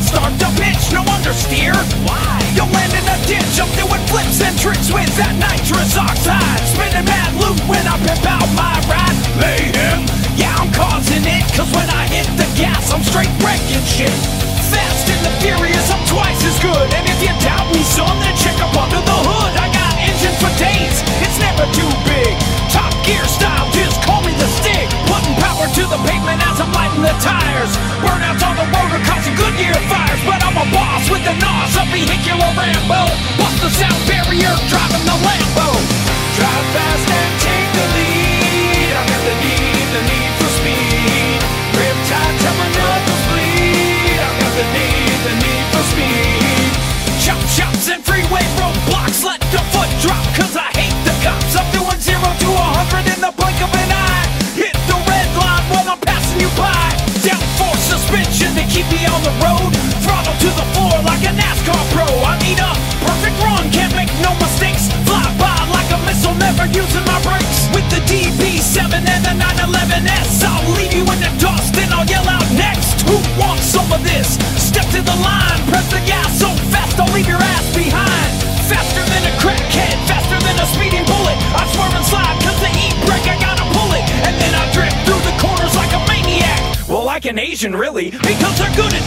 start to pitch, no understeer. Why? You'll land in a ditch. I'm doing flips and tricks with that nitrous oxide, spinning mad loop when I pimp out my ride. Mayhem, yeah, I'm causing it, cause when I hit the gas, I'm straight wrecking shit. Fast and the furious, I'm twice as good. And if you doubt me, son, then check up under the hood. I got engine for days, it's never too big. Top Gear style, just call me the stick. Putting power to the pavement as I'm lighting the tires. Burnouts on the road are causing Goodyear fires. But I'm a boss with the nos, a vehicular Rambo. Bust the sound barrier, driving the Lambo. Drive fast and take the lead. I got the need for speed. Grip tight till my knuckles bleed. I got the need for speed. Chops and freeway roadblocks, let the foot drop, cause I hate the cops. I'm doing 0 to 100 in the blink of an eye. Hit the red line while I'm passing you by. Down force suspension to keep me on the road. Throttle to the floor like a NASCAR pro. I need a perfect run, can't make no mistakes. Fly by like a missile, never using my brakes. With the DB7 and the 911S, I'll leave you in the dust and I'll yell out next. Who wants some of this? Step to the line, press the gas so fast I'll leave your ass behind. Faster than a crackhead, faster than a speeding bullet. I swerve and slide cause the e-brake, I gotta pull it. And then I drift through the corners like a maniac. Well, like an Asian really, because they're good at